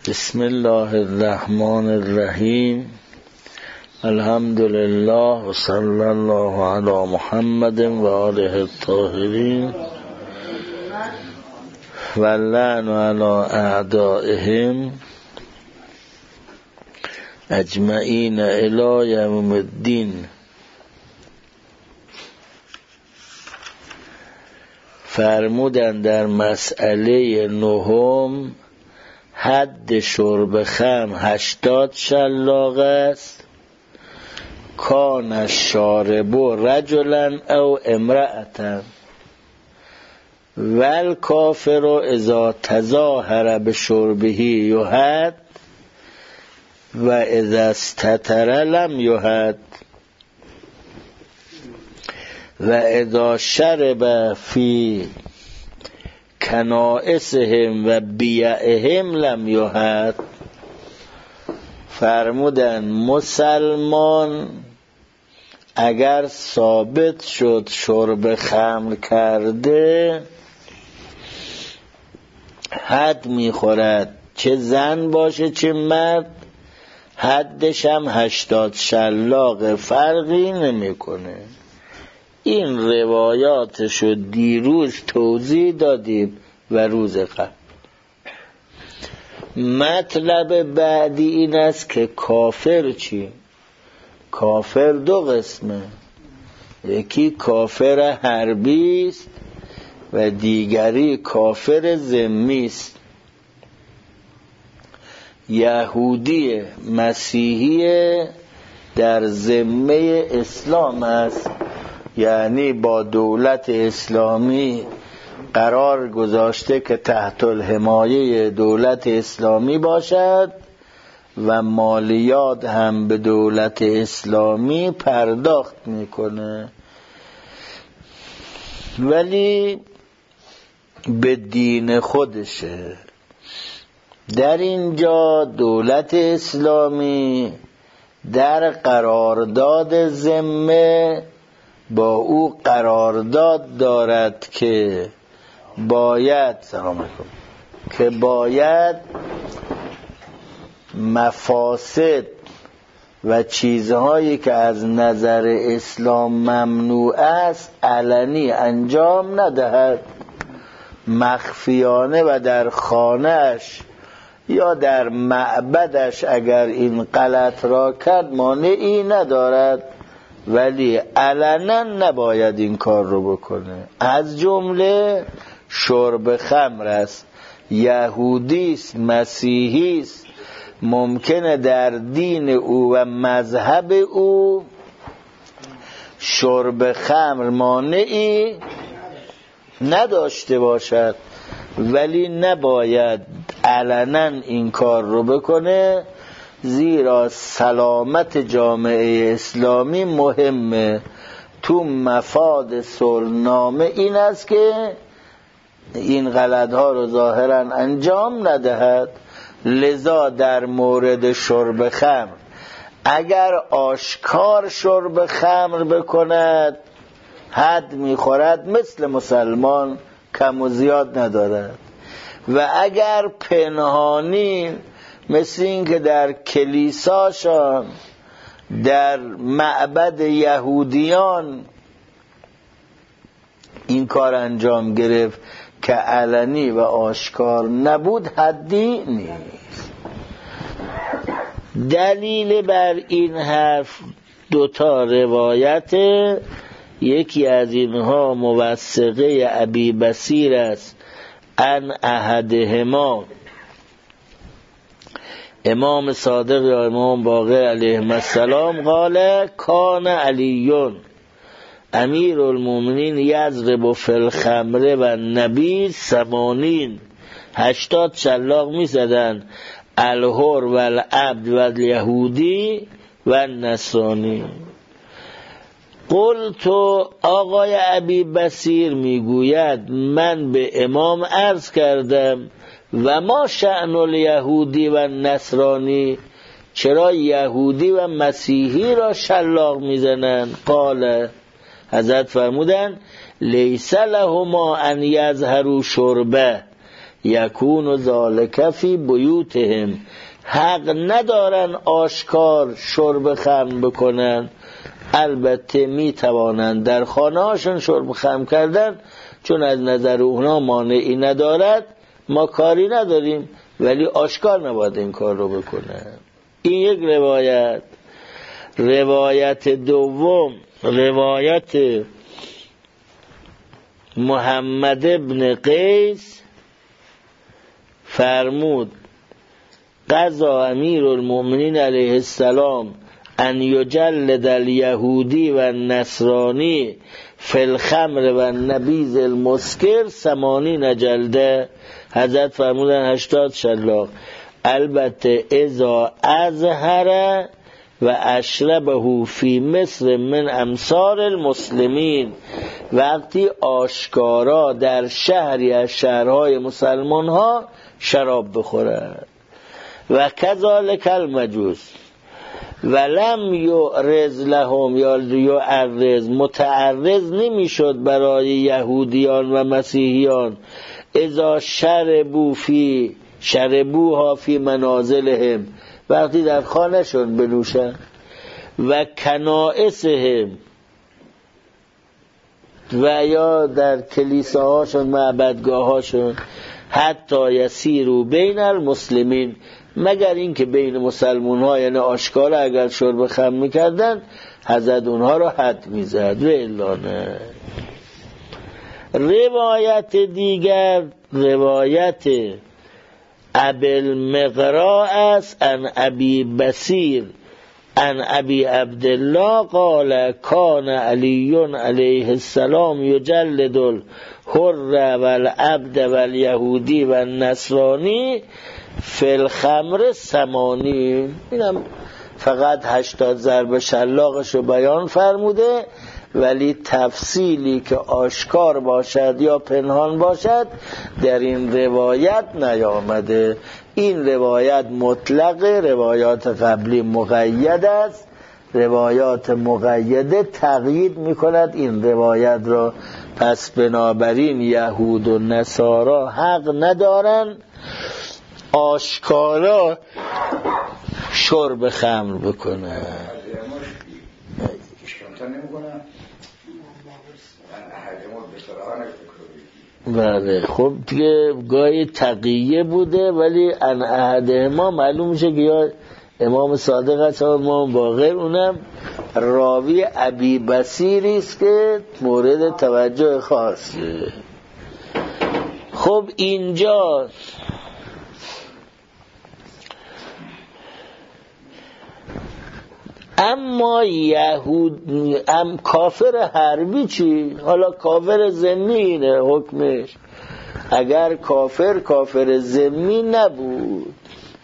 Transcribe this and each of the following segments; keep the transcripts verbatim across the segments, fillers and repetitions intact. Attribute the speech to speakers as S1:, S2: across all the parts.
S1: بسم الله الرحمن الرحیم. الحمد لله و صلی الله علی محمد و آله الطاهرین و لعن علی اعدائهم اجمعین الی یوم الدین. فرمودن در مسئله نهم حد شرب خمر هشتاد شلاق است. کان الشارب رجلا او امرأة والکافر اذا تظاهر بشربه یحد و اذا استتر لم یحد و اذا شرب فی کنائسهم و بیعهم لم یحد. فرمودن مسلمان اگر ثابت شد شرب خمر کرده حد میخورد، چه زن باشه چه مرد، حدش هم هشتاد شلاق، فرقی نمیکنه. این روایاتشو دیروز توضیح دادیم و روز قبل. مطلب بعدی این است که کافر چی؟ کافر دو قسمه، یکی کافر حربی است و دیگری کافر ذمی است. یهودی مسیحی در ذمه اسلام است، یعنی با دولت اسلامی قرار گذاشته که تحت الحمایه دولت اسلامی باشد و مالیات هم به دولت اسلامی پرداخت میکنه، ولی به دین خودشه. در اینجا دولت اسلامی در قرارداد ذمه با او قرارداد دارد که باید سلام علیکم که باید مفاسد و چیزهایی که از نظر اسلام ممنوع است علنی انجام ندهد، مخفیانه و در خانه‌اش یا در معبدش اگر این غلط را کرد مانعی ندارد، ولی علنا نباید این کار رو بکنه. از جمله شرب خمر است. یهودی است، مسیحی است، ممکنه در دین او و مذهب او شرب خمر مانعی نداشته باشد، ولی نباید علنا این کار رو بکنه، زیرا سلامت جامعه اسلامی مهمه. تو مفاد صلح‌نامه این است که این غلط‌ها رو ظاهراً انجام ندهد. لذا در مورد شرب خمر اگر آشکار شرب خمر بکند حد میخورد، مثل مسلمان کم و زیاد ندارد. و اگر پنهانی مثل این که در کلیساشان در معبد یهودیان این کار انجام گرفت که علنی و آشکار نبود، حدی نیست. دلیل بر این حرف دوتا روایت، یکی از اینها موثقه ابی بصیر است ان احدهما امام صادق یا امام باقر علیه السلام قال کان علیون امیر المومنین یضرب فی الخمر و نبی ثمانین، هشتاد شلاق می زدن الحر و العبد و الیهودی و نصرانی. قلت آقای ابی بصیر میگوید من به امام عرض کردم و ما شأن الیهودی و نصرانی، چرا یهودی و مسیحی را شلاق میزنند؟ قال حضرت فرمودن لیس لهما ان یظهروا شربه، یکون ذالک فی بیوتهم، حق ندارن آشکار شرب خمر بکنن، البته می توانند در خانه هاشون شرب خمر کردن، چون از نظر اونا مانعی ندارد ما کاری نداریم، ولی آشکار نباید این کار رو بکنن. این یک روایت. روایت دوم، روایت محمد ابن قیس فرمود قضا امیر المؤمنین علیه السلام ان یجلد الیهودی و النصرانی فی الخمر و النبیذ المسکر ثمانین جلده. حضرت فرمودن هشتاد شلاق. البته اذا اظهر و اشربه فی مصر من امصار المسلمین، وقتی آشکارا در شهری از شهرهای مسلمان ها شراب بخورد. و کذالک المجوس ولم یعرض لهم، یا یعرض متعرض نمیشد برای یهودیان و مسیحیان اذا شربو فی شربوها فی منازلهم، وقتی در خانه شون بنوشن، و کنائسهم، و یا در کلیساهاشون معبدگاهاشون، حتی یسیرو بین المسلمین، مگر اینکه بین مسلمان ها یعنی آشکار اگر شرب خمر میکردن حضرت اونها رو حد میزد و الا نه. روایت دیگر روایت ابی المقراء است ان ابی بصیر ان ابی عبدالله قال کان علی علیه السلام یجلد الحر والعبد والیهودی والنصرانی فی الخمر ثمانی. اینم فقط هشتاد ضرب شلاقش رو بیان فرموده، ولی تفصیلی که آشکار باشد یا پنهان باشد در این روایت نیامده. این روایت مطلق، روایات قبلی مقید است، روایات مقیده تقیید میکند این روایت را. پس بنابراین یهود و نصارا حق ندارن آشکارا شرب خمر بکنن. بله خب دیگه گاهی تقیه بوده، ولی ان احد ما معلوم میشه که یا امام صادق است و امام باقر، اونم راوی ابی بصیری است که مورد توجه خاصه. خب اینجا اما یهود ام کافر حربی چی؟ حالا کافر ذمی اینه حکمش. اگر کافر کافر ذمی نبود،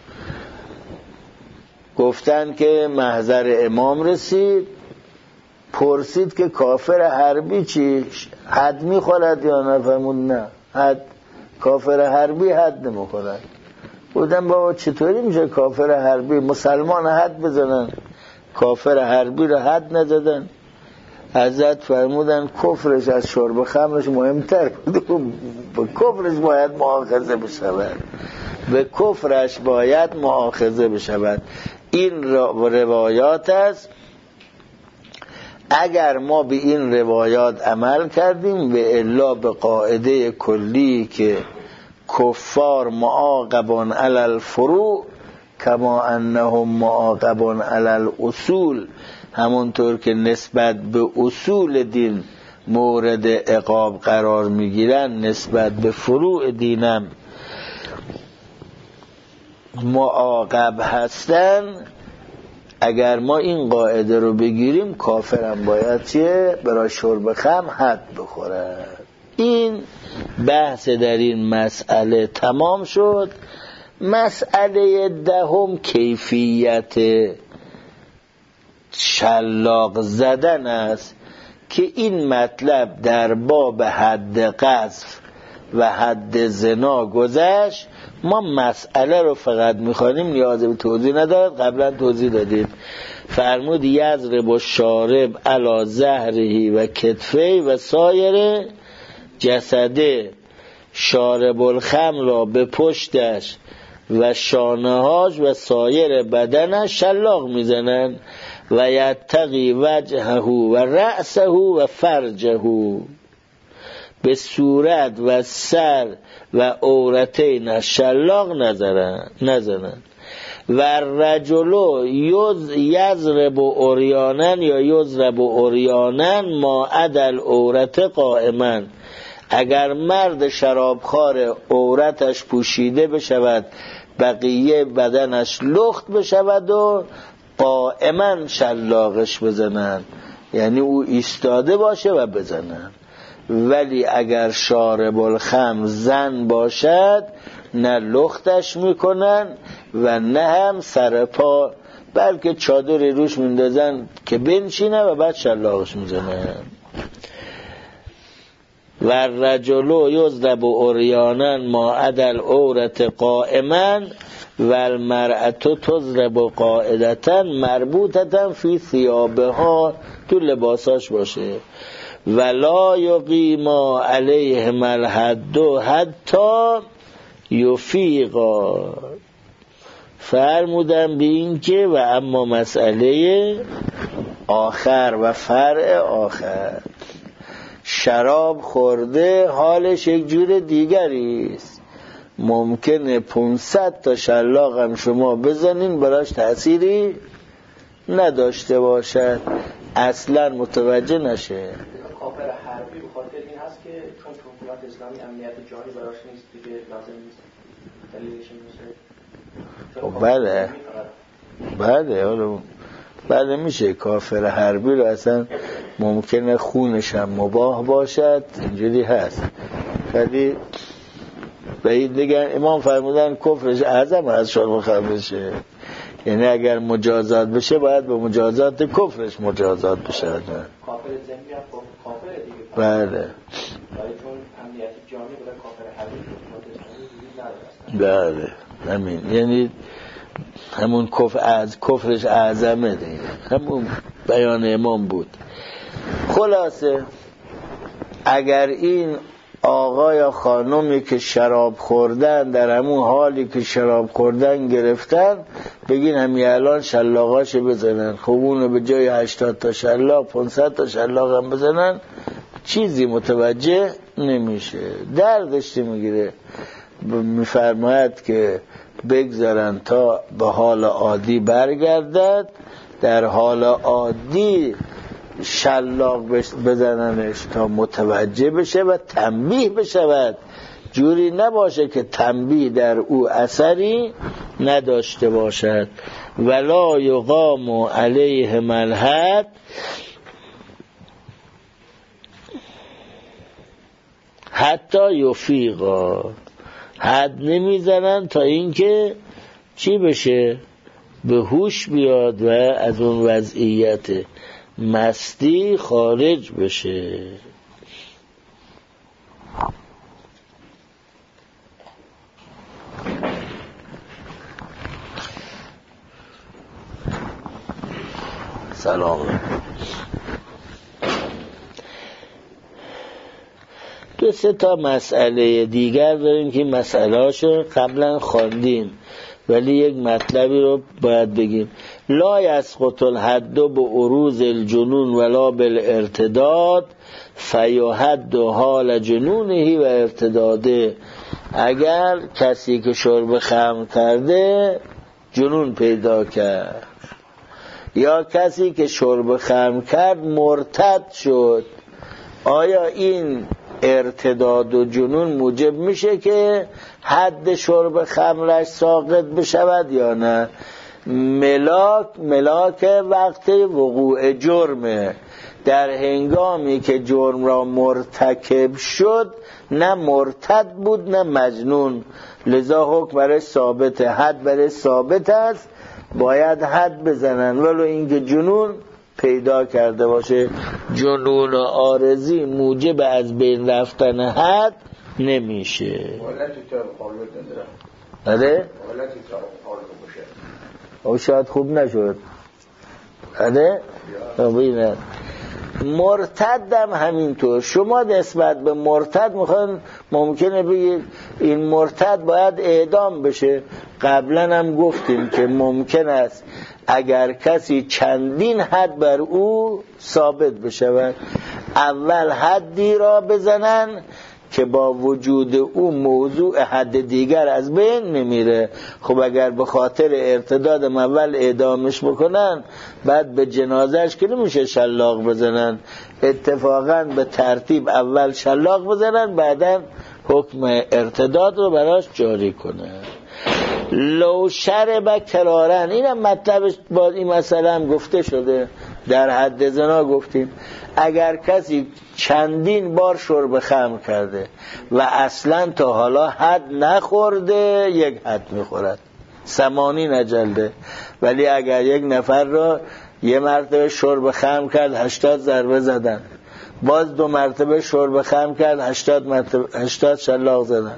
S1: گفتن که محضر امام رسید پرسید که کافر حربی چی؟ حد میخورد یا نه؟ فرمود نه، حد کافر حربی حد نمیخورد. بودن بابا چطوری میشه کافر حربی مسلمان حد بزنن، کافر حربی رو حد نزدن؟ حضرت فرمودن کفرش از شرب خمرش مهمتر بود، به کفرش باید مؤاخذه بشود، به کفرش باید مؤاخذه بشود. این روایات است. اگر ما به این روایات عمل کردیم و الا به قاعده کلی که کفار معاقبون علی الفروع کما انهم معاقبون علی الاصول، همونطور که نسبت به اصول دین مورد عقاب قرار میگیرن نسبت به فروع دینم معاقب هستن. اگر ما این قاعده رو بگیریم کافرم باید چیه؟ برای شرب خمر حد بخوره. این بحث در این مسئله تمام شد. مسئله دهم کیفیت شلاق زدن است که این مطلب در باب حد قذف و حد زنا گذشت. ما مسئله رو فقط میخوانیم، نیاز به توضیح ندارد، قبلا توضیح دادید. فرمود یضرب الشارب علی ظهره و کتفه و سایر جسده شارب الخمر را به پشتش و شانه‌هاش و سایر بدنش شلاق میزنند و یتقی وجهه و رأسه و فرجه، به صورت و سر و عورتین شلاق نزنند. و رجلو یضرب عریانا یا یضرب عریانا ما عدل عورت قائما، اگر مرد شرابخوار عورتش پوشیده بشود بقیه بدنش لخت بشود و قائما شلاقش بزنن، یعنی او ایستاده باشه و بزنن. ولی اگر شارب الخمر زن باشد نه لختش میکنن و نه هم سر پا، بلکه چادری روش میندازن که بنشینه و بعد شلاقش میزنن. و الرجل یضرب عریانا ما عدل عورت قائما و المرأة تضرب قاعدتا مربوطتا فی ثیابها، تو لباساش باشه. ولا یقیما علیهم الحد حتی یفیقا. فرمودن به این که و اما مسئله آخر و فرع آخر، شراب خورده حالش یک جور دیگری است. ممکنه پانصد تا شلاق هم شما بزنین براش تأثیری نداشته باشد، اصلا متوجه نشه.
S2: کافر حربی به خاطر این هست که چون حکومت اسلامی امنیت جانی براش نیست دیگه، لازم نیست دلیلش میشه.
S1: بله بله حالا بله میشه کافر حربی رو اصلا ممکنه خونش هم مباح باشد، اینجوری هست. ولی بعید دیگر امام فرمودن کفرش اعظم از شرب خمرشه، یعنی اگر مجازات بشه باید به مجازات کفرش مجازات بشه.
S2: کافر ذهنی هم کافر دیگه.
S1: بله
S2: ولی چون امنیت جانی بوده کافر حربی نداره.
S1: بله همین، یعنی همون کفر از کفرش اعظمه دیگه، همون بیان امام بود. خلاصه اگر این آقا یا خانمی که شراب خوردن در همون حالی که شراب خوردن گرفتن، بگین همین الان شلاقاش بزنن، خب اونو به جای هشتاد تا شلاق پانصد تا شلاق هم بزنن چیزی متوجه نمیشه، دردش میگیره. میفرماید که بگذارن تا به حال عادی برگردد، در حال عادی شلاق بزننش تا متوجه بشه و تنبیه بشود، جوری نباشه که تنبیه در او اثری نداشته باشد. ولا یقام علیهم الحد حتی یفیقا، حد نمیزنن تا اینکه چی بشه؟ به هوش بیاد و از اون وضعیت مستی خارج بشه. سلام. دو سه تا مسئله دیگر داریم که مسئله هاشو قبلا خواندیم، ولی یک مطلبی رو باید بگیم. لا یسقط الحد به عروض الجنون ولا بالارتداد فیحد حال جنونه و ارتداده. اگر کسی که شرب خمر کرده جنون پیدا کرد یا کسی که شرب خمر کرد مرتد شد، آیا این ارتداد و جنون موجب میشه که حد شرب خمرش ساقط بشود یا نه؟ ملاک ملاک وقت وقوع جرمه، در هنگامی که جرم را مرتکب شد نه مرتد بود نه مجنون، لذا حکم برای ثابت، حد برای ثابت است، باید حد بزنن. ولو اینکه جنون پیدا کرده باشه، جنون عارضی موجب از بین رفتن حد نمیشه. آره؟ او شاید خوب نشد. آره؟ ببینه مرتدم همینطور. شما نسبت به مرتد میخواین ممکنه بگید این مرتد باید اعدام بشه. قبلا هم گفتیم که ممکن است اگر کسی چندین حد بر او ثابت بشود، اول حدی را بزنن که با وجود او موضوع حد دیگر از بین نمیره. خب اگر به خاطر ارتداد اول اعدامش بکنن، بعد به جنازش که نمیشه شلاق بزنن، اتفاقا به ترتیب اول شلاق بزنن، بعدا حکم ارتداد رو براش جاری کنن. لو شرب کرارن، اینم مطلبش با این مسئله هم گفته شده، در حد زنا گفتیم اگر کسی چندین بار شرب خمر کرده و اصلا تا حالا حد نخورده، یک حد میخورد، ثمانین اجلده. ولی اگر یک نفر را یه مرتبه شرب خمر کرد، هشتاد ضربه زدن، باز دو مرتبه شرب خمر کرد، هشتاد مرتبه هشتاد شلاق زدن،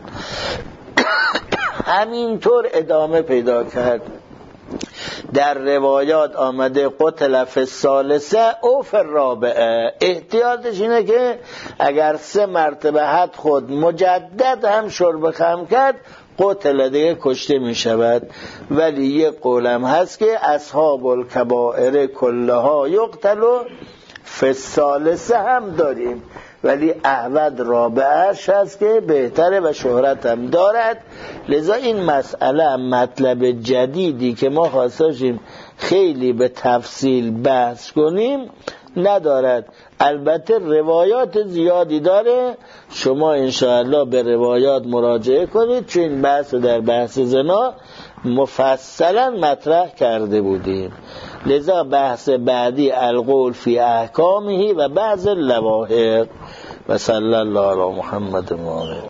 S1: همینطور ادامه پیدا کرد. در روایات آمده قتل فی الثالثه او فی الرابعه. احتیاطش اینه که اگر سه مرتبه حد خود مجدد هم شرب خمر کرد، قتل دیگه کشته می شود. ولی یک قولم هست که اصحاب الکبائر کلها یقتلوا، فی الثالثه هم داریم، ولی احود رابعش هست که بهتره و شهرت هم دارد. لذا این مسئله مطلب جدیدی که ما خواستیم خیلی به تفصیل بحث کنیم ندارد. البته روایات زیادی داره، شما انشاءالله به روایات مراجعه کنید، چون این بحث در بحث زنا مفصلا مطرح کرده بودیم. لذا بحث بعدی القول فی احکامه و بعض اللواحق. و صلی الله علی محمد و آله.